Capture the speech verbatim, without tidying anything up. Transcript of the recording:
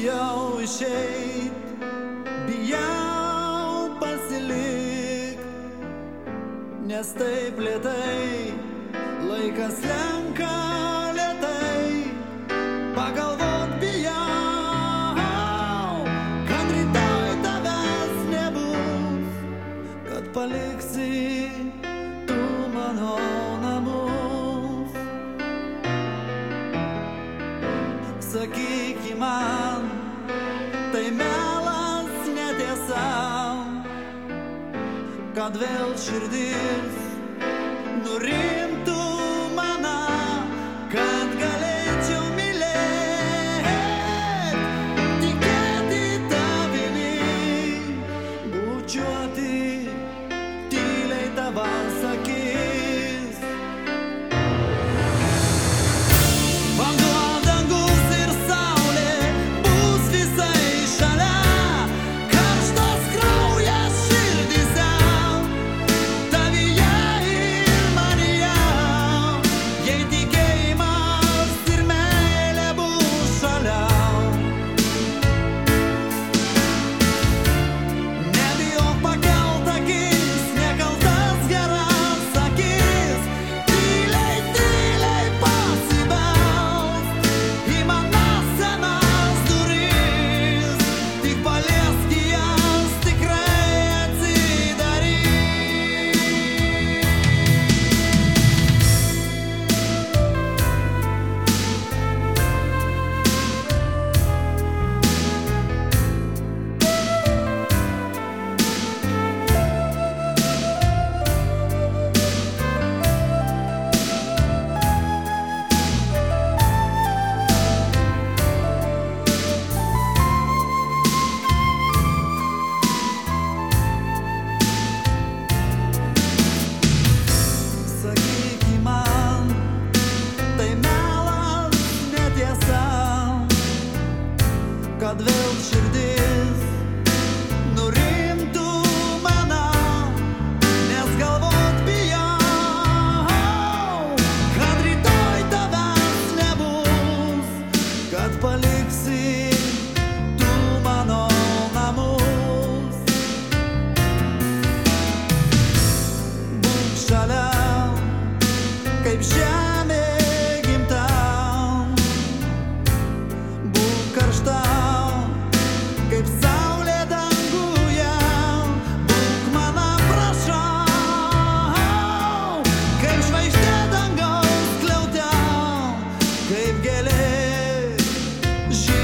bijau išeit, bijau pasilikt, nes taip lėtai laikas lenka lėtai. Pagalvot bijau, kad rytoj tavęs nebus, kad paliksi tu mano namus. Sakyki man, tai melas netiesa, kad vėl širdis nurimtų mana, kad galėčiau mylėt, tikėti tavimi, bučiuoti tyliai tavas akis. Vanduo, dangus ir saulė bus visai šalia, karštas kraujas širdyse, tavyje ir manyje, jei tikėjimas ir meilė bus šalia. Nebijok pakelt akis, nekaltas geras akis, tyliai, tyliai pasibelsk į mano senas duris, tik paliesk jas, tikrai atsidaryk. Sakyki man, tai melas netiesa, kad vėl širdis nurimtų mana, nes galvot bijau, kad rytoj tavęs nebus, kad paliksi tu mano namus. Būk šalia, kaip žemė gimta, būk karšta, kaip saulė danguje, būk mano prašau, kaip žvaigždė dangaus skliaute, kaip gėlė žydinti